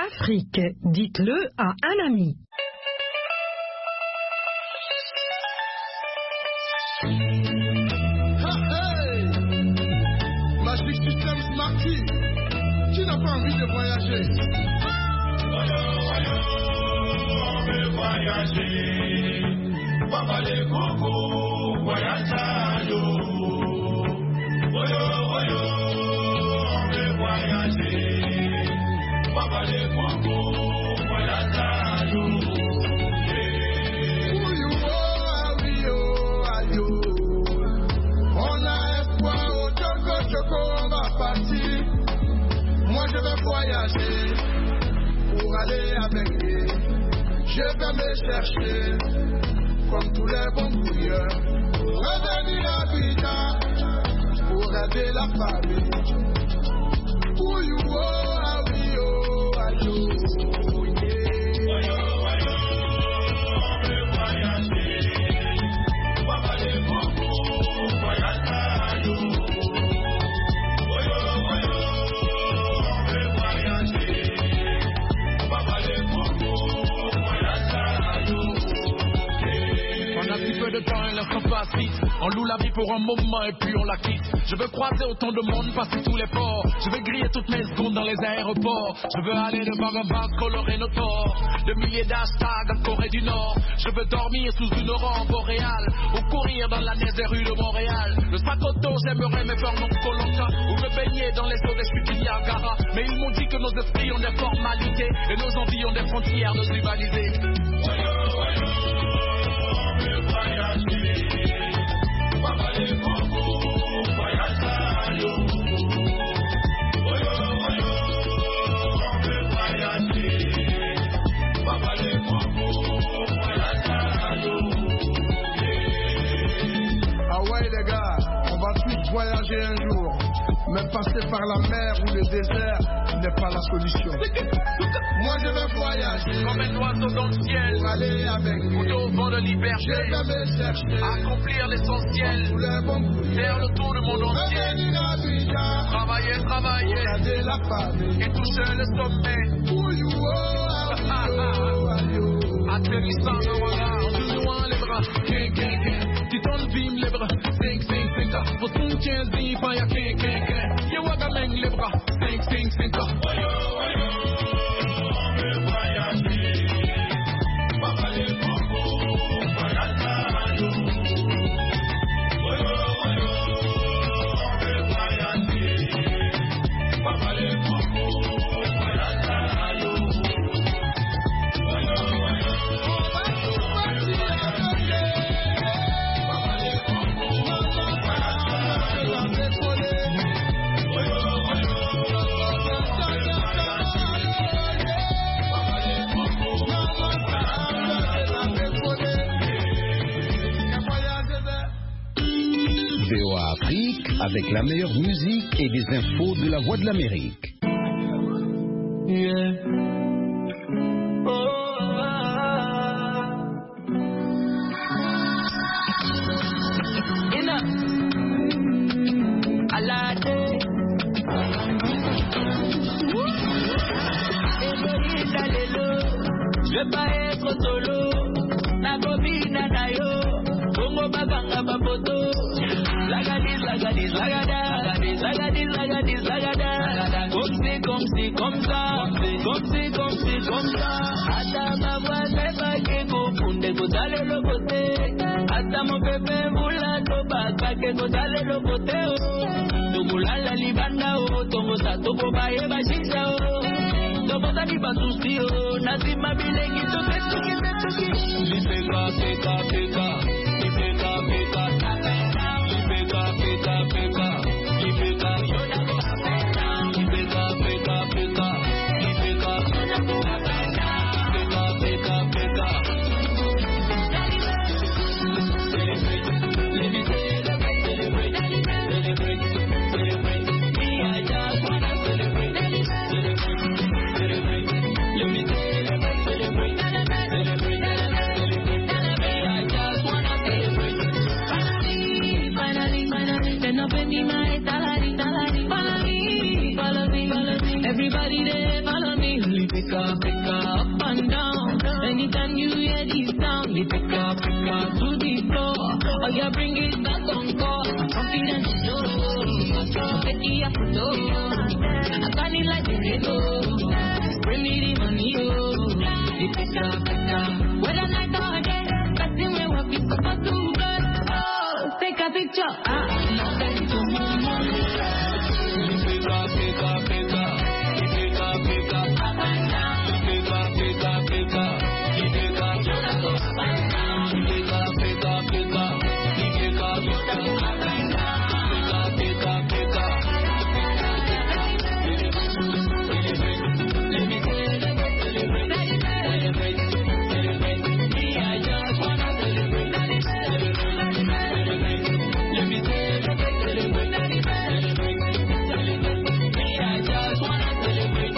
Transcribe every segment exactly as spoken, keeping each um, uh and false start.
Afrique, dites-le à un ami. Magic System Smarty, qui n'a pas envie de voyager? Voyo, voyo, on veut voyager. Papa les cocos, voyage yo. Voyo, voyo, on veut voyager. Papa les cocos, voyage yo. On va partir, moi je vais voyager pour aller avec lui. Je vais me chercher comme tous les bons couilleurs pour revenir à Abidjan, pour aider la famille. Pour you, oh, ah oui, oh, ah yo, yeah. On veut voyager, papa les bons voyager à yo. De temps et l'instant passe vite. On loue la vie pour un moment et puis on la quitte. Je veux croiser autant de monde, passer tous les ports. Je veux griller toutes mes secondes dans les aéroports. Je veux aller de bar en bar, colorer nos torts. De milliers d'hashtags en Corée du Nord. Je veux dormir sous une aurore boréale ou courir dans la neige des rues de Montréal. Le sac auto, j'aimerais me faire mon Koh-Lanta ou me baigner dans les eaux des chutes du Niagara. Mais ils m'ont dit que nos esprits ont des formalités et nos envies ont des frontières de rivaliser. Papa les cocos, voyage à yo. Voyo, voyo, on veut voyager. Papa les cocos, voyage à yo. Ah ouais les gars, on va tous voyager un jour. Mais passer par la mer ou le désert n'est pas la solution. Moi je vais voyager comme un oiseau dans le ciel pour aller avec lui au vent de liberté. Je vais me chercher accomplir l'essentiel, faire le tour du monde entier, travailler, travailler la famille et toucher le sommet. Atterrissant en voilà, en nous nouant les bras. King, king, king, tu t'en vimes les bras. Sing, sing, sing, ta. Pour ton quinze dix, pas y'a king, king, king. Y'a waga meng les bras. Sing, sing, sing, ta. Voyo, voyo, on veut voyager. Papa les cocos, voyage à yo. Voyo, voyo, on veut voyager. Papa les cocos, voyage à yo. Voyo, voyo. V O A Afrique avec la meilleure musique et des infos de la Voix de l'Amérique. Yeah. Oh, Ina Alade Eloïsa Lelo, je vais pas être solo. Na gobina na yo, Congo baganga bapoto. Lagadis, lagadis, lagada, lagadis, lagadis, lagadis, lagada. Comme c'est, comme c'est, comme ça, comme c'est, comme c'est, comme ça. Hasta ma voix c'est pas que confunde, go dale le côté. Hasta mon bébé moula toba, pas que go dale le côté. Tumula la libanda o, tongo sa toko baye bashisha o. Tomo sa ni basusti o, nasi mabilengi to tetuki tetuki. Lipeka, peka, peka, lipeka, peka. Everybody there, follow me. pick up, pick up and down. Anytime you hear this sound, you pick up, pick up to the floor. Oh, you bring it back on call. Confidence is low. Get the up to I got it like the radio. Bring me the money, oh. You pick up, pick up. Whether night or day, that's the way we pick up to good. Oh, take a picture. Ah, take to mama. Pick up, pick up, pick up. Pick up, pick up, up and down. Pick up, pick up, pick up. Pick up, pick up, up and down. Pick up, pick up, pick up. Pick up, pick up, up and down. Pick up, pick up, pick up. Let me celebrate, celebrate, celebrate, celebrate. Me, I just wanna celebrate, celebrate, celebrate. Let me celebrate, celebrate, celebrate, celebrate. Me, I just wanna celebrate.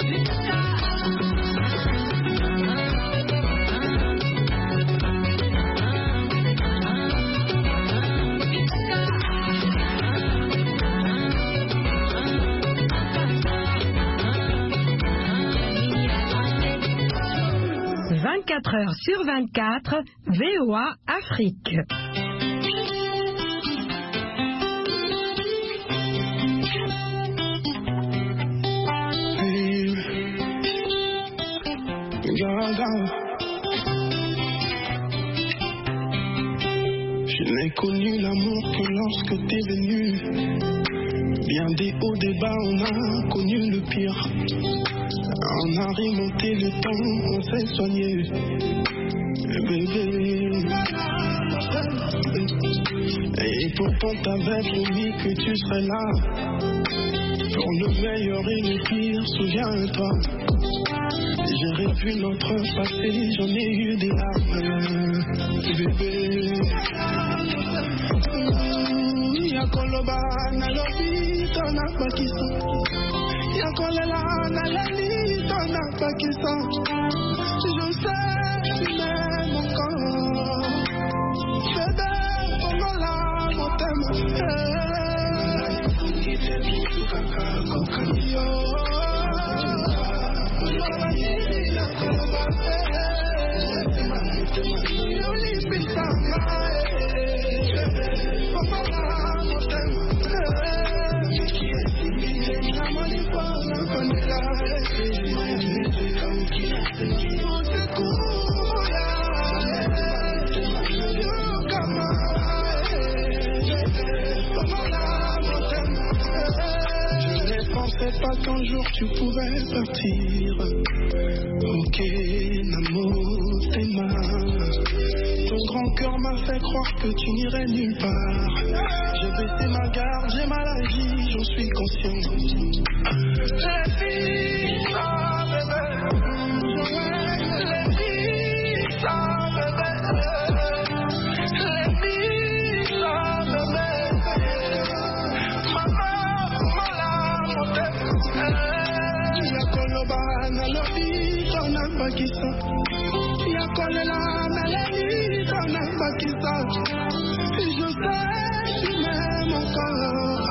vingt-quatre heures sur vingt-quatre, V O A Afrique. Je n'ai connu l'amour que lorsque t'es venu. Bien des hauts, des bas, on a connu le pire. On a remonté le temps, on s'est soigné. Bébé. Et pourtant t'avais promis que tu serais là. Pour le meilleur et le pire, souviens-toi. J'ai revu notre passé, j'en ai eu des larmes. Bébé. Yakoloba na lobi tona pakisa. Yakolela na leli tona pakisa. Je sais tu m'aimes encore. Bébé, comment la mon t'aime. Yo. Pas qu'un jour tu pouvais partir. Ok, l'amour t'aima. Ton grand cœur m'a fait croire que tu n'irais nulle part. J'ai baissé ma garde, j'ai mal agi, j'en suis conscient. Les filles, ça bébé. Les filles, ça bébé. Les filles, ça bébé. Yakoloba na lobi tona pakisa. Yakolela na leli tona pakisa. Je sais tu m'aimes encore.